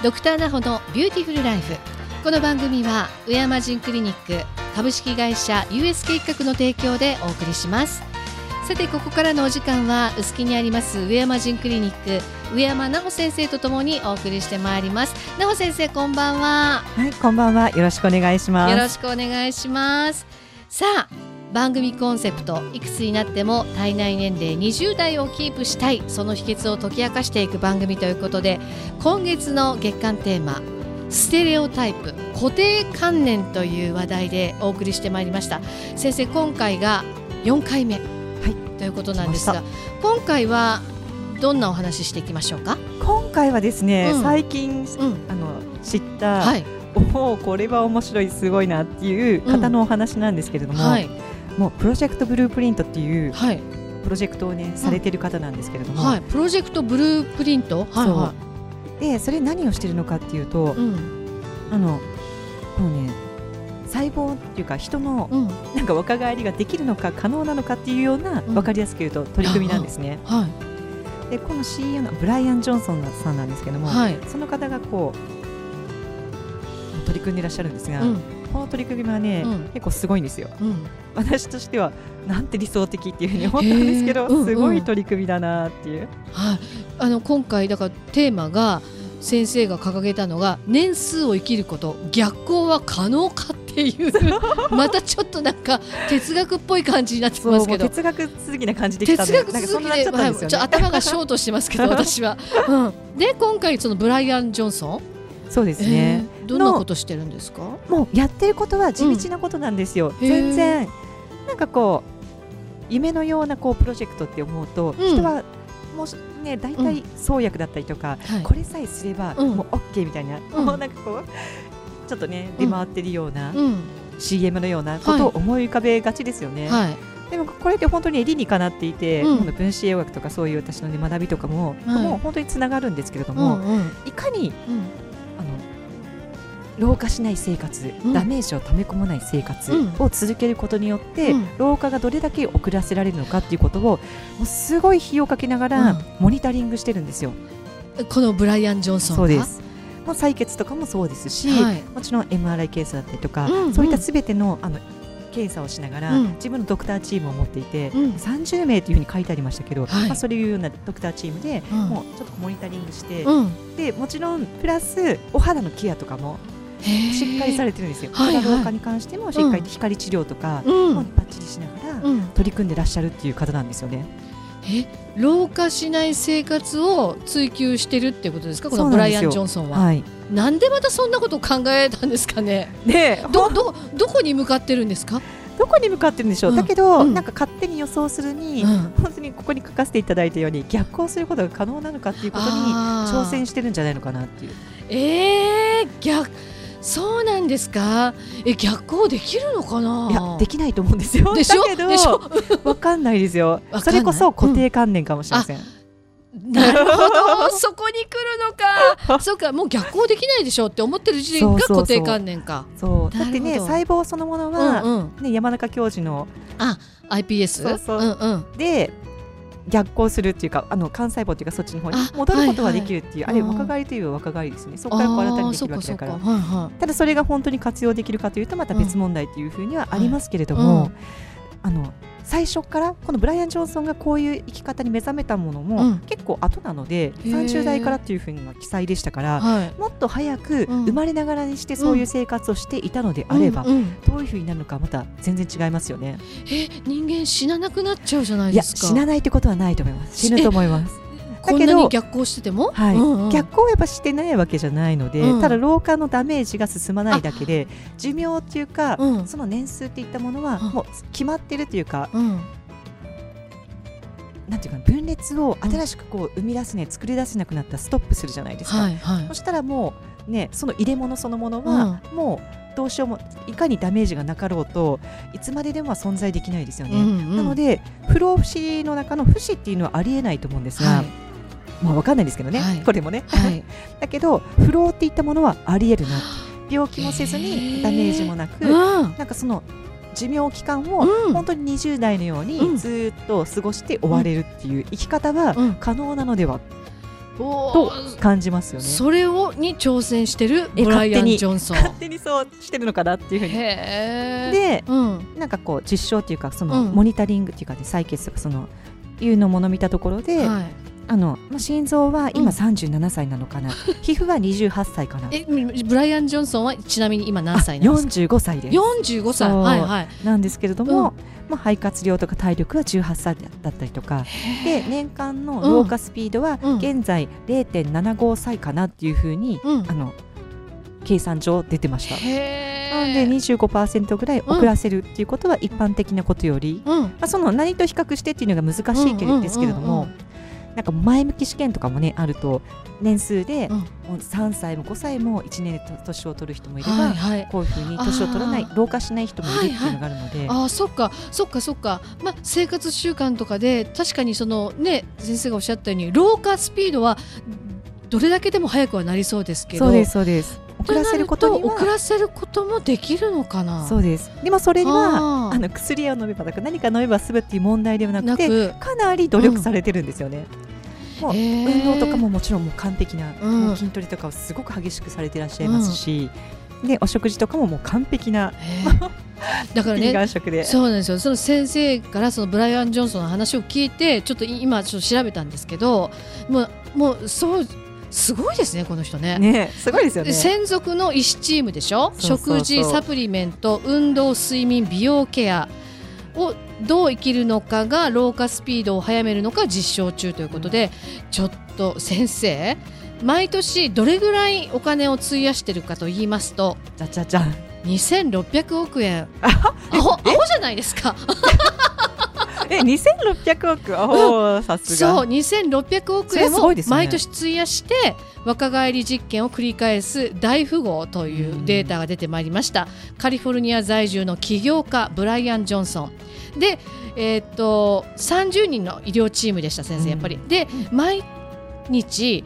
ドクターナホのビューティフルライフ。この番組は上山人クリニック株式会社 US 計画の提供でお送りします。さてここからのお時間は臼杵にあります上山人クリニック上山奈穂先生とともにお送りしてまいります。奈穂先生、こんばんは。 はい、こんばんは。よろしくお願いします。 よろしくお願いします。さあ、番組コンセプト、いくつになっても体内年齢20代をキープしたい、その秘訣を解き明かしていく番組ということで、今月の月間テーマ、ステレオタイプ、固定観念という話題でお送りしてまいりました。先生、今回が4回目、ということなんですが、今回はどんなお話ししていきましょうか。 今回はですね、最近、知った、これは面白い、すごいなっていう方のお話なんですけれども、もうプロジェクトブループリントっていう、プロジェクトをねされている方なんですけれども、 プロジェクトブループリント、 でそれ何をしているのかっていうと、もうね細胞っていうか人のなんか若返りができるのか可能なのかっていうような、分かりやすく言うと取り組みなんですね。でこの CEO のブライアン・ジョンソンさんなんですけども、その方がこう取り組んでいらっしゃるんですが、この取り組みはね、結構すごいんですよ。私としてはなんて理想的っていうふうに思ったんですけど、すごい取り組みだなっていう。 今回だからテーマが先生が掲げたのが、年数を生きること、逆行は可能かっていうまたちょっとなんか哲学っぽい感じになってますけど、 哲学続きな感じできたんで、 哲学続きで、頭がショートしてますけど私は、で今回そのブライアン・ジョンソン、 そうですね、 どんなことしてるんですか。 もうやってることは地道なことなんですよ。全然なんかこう夢のようなこうプロジェクトって思うと、人はもうね大体創薬だったりとか、これさえすればもう OK みたいな、もうなんかこうちょっとね出回ってるような、CM のようなことを思い浮かべがちですよね。でもこれって本当に理にかなっていて、分子栄養学とかそういう私の、学びとかも、もう本当につながるんですけれども、いかに、老化しない生活、ダメージを溜め込まない生活を続けることによって、老化がどれだけ遅らせられるのかっていうことをもうすごい費用をかけながらモニタリングしてるんですよ。 このブライアン・ジョンソンが。 そうです。もう採血とかもそうですし、もちろん MRI 検査だったりとか、そういったすべての検査をしながら、自分のドクターチームを持っていて、30名というふうに書いてありましたけど、そういうようなドクターチームで、もうちょっとモニタリングして、でもちろんプラスお肌のケアとかもしっかりされてるんですよ。肌老化に関してもしっかり光治療とかもバッチリしながら取り組んでらっしゃるっていう方なんですよね。 老化しない生活を追求してるっていうことですか、このブライアン・ジョンソンは。なんでまたそんなことを考えたんですかね。どこに向かってるんですか。 どこに向かってるんでしょう。だけど、なんか勝手に予想するに、本当にここに書かせていただいたように逆行することが可能なのかっていうことに挑戦してるんじゃないのかなっていう。 そうなんですか。逆行できるのかな。 いや、できないと思うんですよ。だけどわかんないですよ。それこそ固定観念かもしれません。 なるほど、そこに来るのか。そうか、もう逆行できないでしょうって思ってる時点が固定観念か。 そうだってね、細胞そのものは、山中教授の iPS で逆行するっていうか、幹細胞っていうかそっちの方に戻ることができるっていう、あれ若返りという若返りですね。そこから新たにできるわけだから。ただそれが本当に活用できるかというとまた別問題というふうにはありますけれども、最初からこのブライアン・ジョンソンがこういう生き方に目覚めたものも結構後なので、30代からっていうふうな記載でしたから、もっと早く生まれながらにしてそういう生活をしていたのであれば、どういうふうになるのかまた全然違いますよね。 人間死ななくなっちゃうじゃないですか。 いや、死なないってことはないと思います。死ぬと思います。 こんなに逆行してても、 逆行はやっぱしてないわけじゃないので、ただ老化のダメージが進まないだけで、寿命っていうか、その年数っていったものはもう決まってるというか、なんていうか分裂を新しくこう生み出すね、作り出せなくなったらストップするじゃないですか。そしたらもうね、その入れ物そのものはもうどうしようも、いかにダメージがなかろうといつまででも存在できないですよね。なので不老不死の中の不死っていうのはありえないと思うんですが、分かんないですけどね、これもね、だけど不老っていったものはありえるな。病気もせずにダメージもなく、なんかその寿命期間を本当に20代のようにずっと過ごして終われるっていう生き方は可能なのでは。 と感じますよね。 それに挑戦してるブライアン・ジョンソン、 勝手にそうしてるのかなっていうふうに。で、なんかこう実証っていうかそのモニタリングっていうかで採血とかそのいうのものを見たところで、心臓は今37歳なのかな、皮膚は28歳かな。 ブライアン・ジョンソンはちなみに今何歳なんですか ？45歳です。 45歳、はいはい、 なんですけれども、肺活量とか体力は18歳だったりとかで、年間の老化スピードは現在 0.75 歳かなっていうふうに、計算上出てました。なので 25% ぐらい遅らせるっていうことは一般的なことより、その何と比較してっていうのが難しいですけれども、なんか前向き試験とかもねあると、年数でもう3歳も5歳も1年で年を取る人もいれば、こういうふうに年を取らない老化しない人もいるっていうのがあるので、 そっか、生活習慣とかで確かにそのね、先生がおっしゃったように老化スピードはどれだけでも早くはなりそうですけど、 そうです。遅らせることもできるのかな。 そうです。でもそれには薬を飲めばとか何か飲めば済むっていう問題ではなくて、かなり努力されてるんですよね。もう運動とかももちろんもう完璧な、もう筋トレとかをすごく激しくされていらっしゃいますし、でお食事とかももう完璧なだからね、 ビーガン食で。 そうなんですよ。その先生からそのブライアン・ジョンソンの話を聞いて、ちょっと今ちょっと調べたんですけど、もうそうすごいですね、この人ね。 すごいですよね。 専属の医師チームでしょ。食事、サプリメント、運動、睡眠、美容ケアをどう生きるのかが老化スピードを早めるのか実証中ということで、ちょっと先生、毎年どれぐらいお金を費やしてるかと言いますと、 じゃじゃじゃん、 2600億円。アホじゃないですか。 2600億、さすが。 そう、2600億円を毎年費やして若返り実験を繰り返す大富豪というデータが出てまいりました。カリフォルニア在住の起業家ブライアン・ジョンソンで、30人の医療チームでした、先生、やっぱり。で、毎日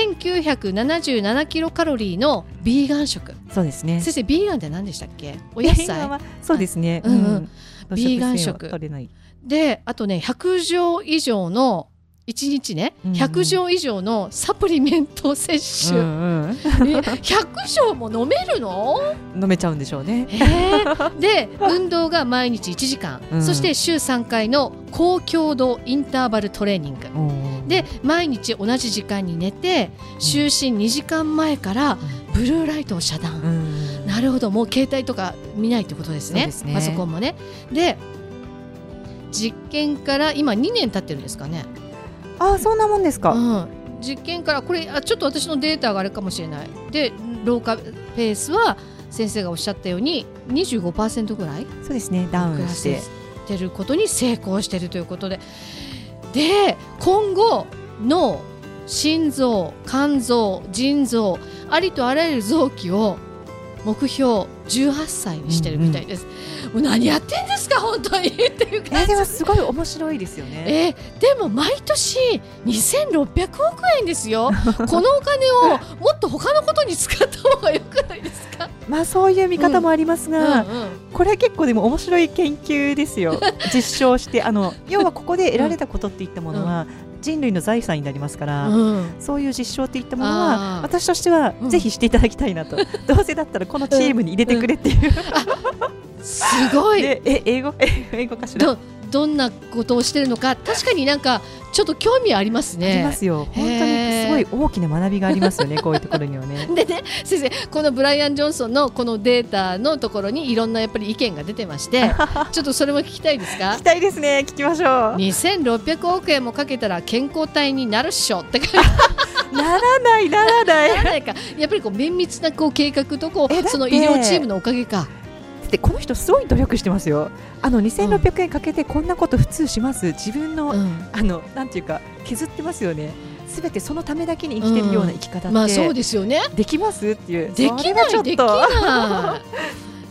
1977キロカロリーのビーガン食。 そうですね。 先生、ビーガンって何でしたっけ？お野菜。 そうですね。 ビーガン食で、あとね、100錠以上の1日ね、100錠以上のサプリメント摂取、100錠も飲めるの？ 飲めちゃうんでしょうね。 で、運動が毎日1時間、そして週3回の高強度インターバルトレーニングで、毎日同じ時間に寝て、就寝2時間前からブルーライトを遮断。なるほど、もう携帯とか見ないってことですね。パソコンもね。で、実験から今2年経ってるんですかね。 そんなもんですか。 実験からこれちょっと私のデータがあれかもしれない。で、老化ペースは先生がおっしゃったように 25% ぐらい、 そうですね、ダウンしてることに成功しているということで、今後脳、心臓、肝臓、腎臓、ありとあらゆる臓器を目標18歳にしてるみたいです。もう何やってんですか本当にっていう感じ。 でもすごい面白いですよね。 でも毎年2600億円ですよ。このお金をもっと他のことに使った方がよくないですか？ そういう見方もありますが、これは結構でも面白い研究ですよ。実証して要はここで得られたことっていったものは、人類の財産になりますから、そういう実証っていったものは私としてはぜひしていただきたいなと。どうせだったらこのチームに入れてくれっていう。 すごい。 英語かしら。 どんなことをしてるのか、確かになんかちょっと興味ありますね。 ありますよ。本当にすごい大きな学びがありますよね。こういうところにはね。 でね、先生、このブライアン・ジョンソンのこのデータのところにいろんなやっぱり意見が出てまして、ちょっとそれも聞きたいですか？ 聞きたいですね。聞きましょう。 2600億円もかけたら健康体になるっしょってならないか。やっぱりこう綿密なこう計画とその医療チームのおかげか。 でこの人すごい努力してますよ。2600円かけてこんなこと普通します。自分の、なんていうか削ってますよね。すべてそのためだけに生きてるような生き方って、 そうですよね。 できますっていう。 できない。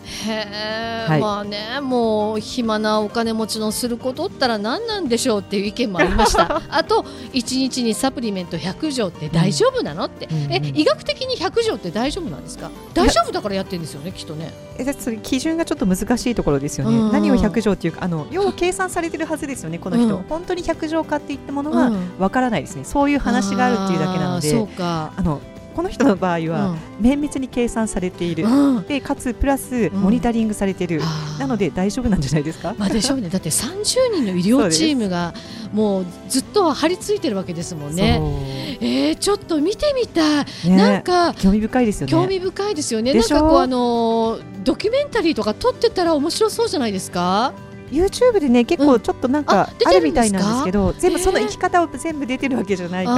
へー、まあね、もう暇なお金持ちのすることったら何なんでしょうっていう意見もありましたあと1日にサプリメント100錠って大丈夫なのって、医学的に100錠って大丈夫なんですか？大丈夫だからやってるんですよね、きっとね。 それ基準がちょっと難しいところですよね。何を100錠っていうか、要は計算されてるはずですよね、この人、本当に100錠かっていったものはわからないですね。そういう話があるっていうだけなので、 そうか、 この人の場合は綿密に計算されている、でかつプラスモニタリングされている、なので大丈夫なんじゃないですか。 まあでしょうね。だって30人の医療チームがもうずっと張り付いてるわけですもんね。ちょっと見てみたい、ね、なんか興味深いですよね。 興味深いですよね。なんかこうドキュメンタリーとか撮ってたら面白そうじゃないですか。 YouTube でね結構ちょっとなんかあるみたいなんですけど、全部その生き方を全部出てるわけじゃないから。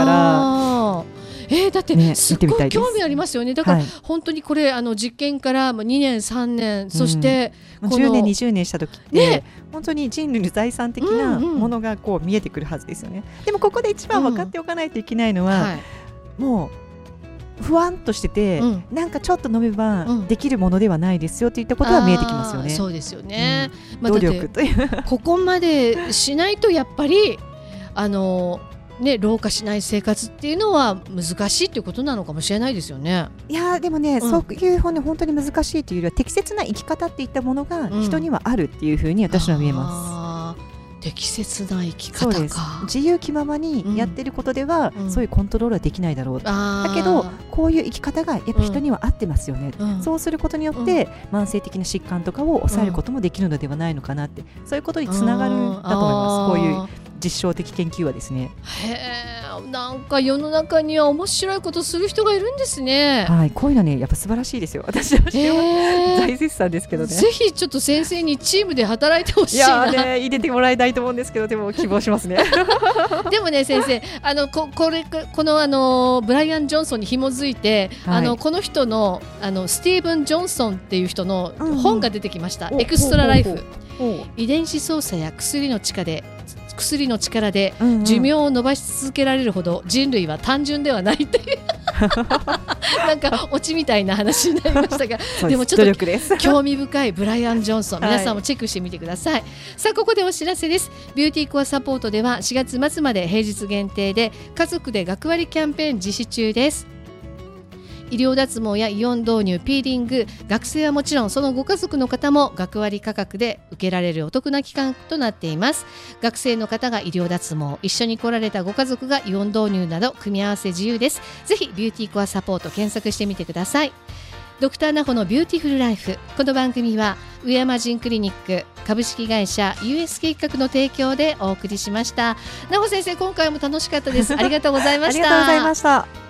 だってすっごい興味ありますよね。だから本当にこれ実験から2年3年そして 10年20年した時って本当に人類の財産的なものがこう見えてくるはずですよね。でもここで一番分かっておかないといけないのは、もう不安としてて、なんかちょっと飲めばできるものではないですよといったことは見えてきますよね。 そうですよね。 努力というここまでしないとやっぱり老化しない生活っていうのは難しいっていうことなのかもしれないですよね。 いやでもね、そういう本当に難しいというよりは適切な生き方っていったものが人にはあるっていうふうに私は見えます。 適切な生き方か。 自由気ままにやってることでは、そういうコントロールはできないだろう、だけどこういう生き方がやっぱ人には合ってますよね、そうすることによって、慢性的な疾患とかを抑えることもできるのではないのかなって、そういうことにつながるんだと思います。こういう実証的研究はですね。 なんか世の中には面白いことする人がいるんですね。 こういうのねやっぱ素晴らしいですよ。私は大絶賛ですけどね。 ぜひちょっと先生にチームで働いてほしいな。 入れてもらいたいと思うんですけど、でも希望しますね。 でもね先生、このブライアン・ジョンソンに紐づいて、この人のスティーブン・ジョンソンっていう人の本が出てきました。エクストラライフ。遺伝子操作や薬の力で寿命を伸ばし続けられるほど人類は単純ではないというなんかオチみたいな話になりましたがでもちょっと興味深いブライアン・ジョンソン、皆さんもチェックしてみてください。さあここでお知らせです。ビューティーコアサポートでは4月末まで平日限定で家族で学割キャンペーン実施中です。医療脱毛やイオン導入、ピーリング、学生はもちろんそのご家族の方も学割価格で受けられるお得な期間となっています。学生の方が医療脱毛、一緒に来られたご家族がイオン導入など組み合わせ自由です。ぜひビューティーコアサポート検索してみてください。ドクターナホのビューティフルライフ。この番組は上山人クリニック株式会社 USK 企画の提供でお送りしました。ナホ先生、今回も楽しかったです。ありがとうございました。 ありがとうございました。